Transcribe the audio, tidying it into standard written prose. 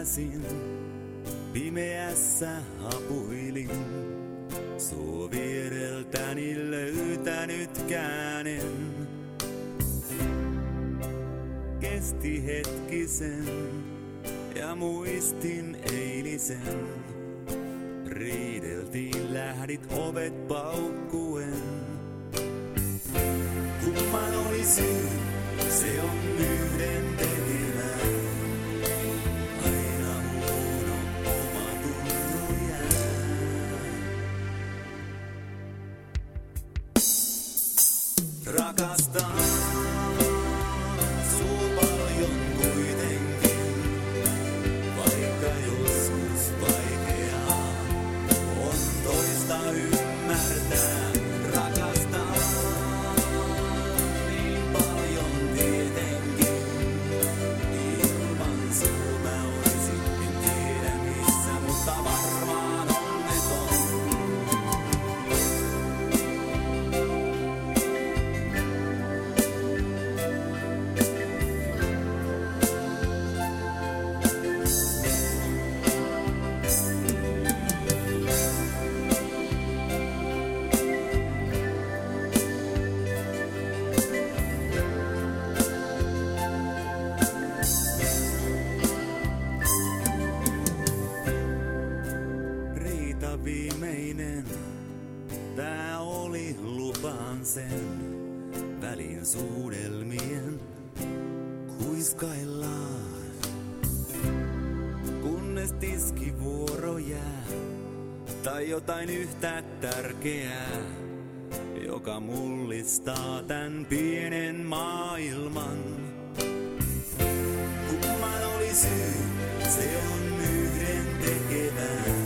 käsin, pimeässä hapuilin. Suu viereltäni löytänyt käänen. Kesti hetkisen ja muistin eilisen. Riideltiin, lähdit ovet paukkuen. Kumman oli syy, se on yhden tekemä. Aina huono omatunto jää. Rakastan sua paljon kuitenkin, vaikka joskus vaikeaa on toista ymmärtää. Rakastan niin paljon tietenkin, ilman sua mä oisin en tiedä missä, mutta varmaan onneton. Riita viimeinen, tää oli lupaan sen. Välin suudelmien kuiskaillaan, kunnes tiskivuoro jää. Tai jotain yhtä tärkeää, joka mullistaa tän pienen maailman. Kumman oli syy, se on yhden tekevää.